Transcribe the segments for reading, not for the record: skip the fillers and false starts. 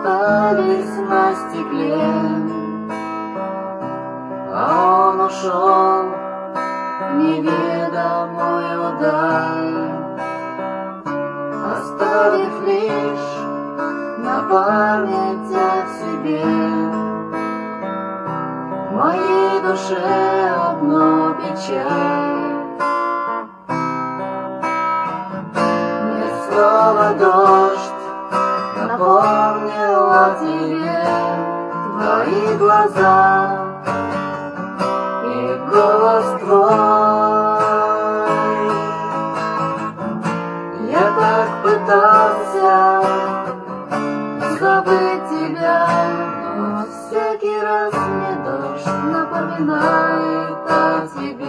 остались на стекле, а он ушел в неведомую даль, оставив лишь на память о себе. В моей душе одно печаль. Мне снова дождь напомнил о тебе, твои глаза и голос твой. Я так пытался забыть тебя, но всякий раз мне дождь напоминает о тебе.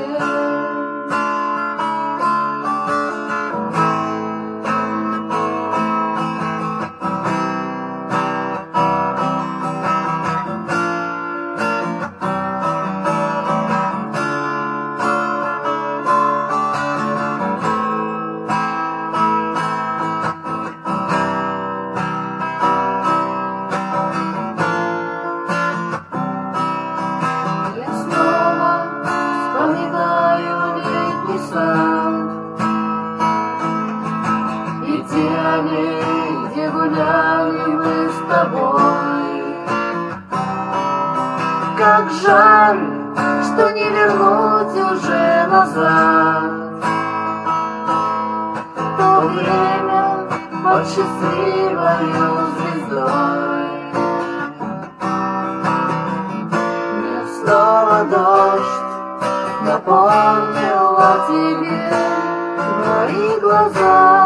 Где гуляли мы с тобой. Как жаль, что не вернуть уже назад то время под счастливою звездой. Мне снова дождь напомнил о тебе, твои глаза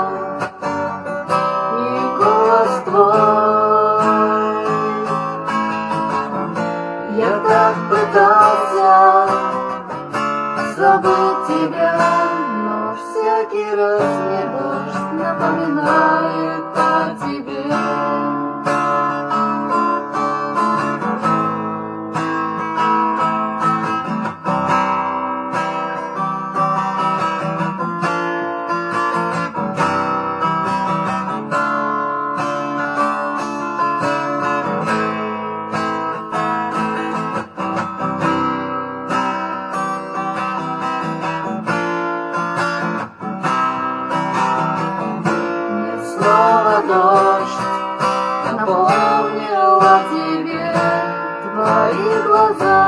и голос твой. Я так пытался забыть тебя, но всякий раз мне дождь напоминает о тебе. Снова дождь напомнил о тебе, твои глаза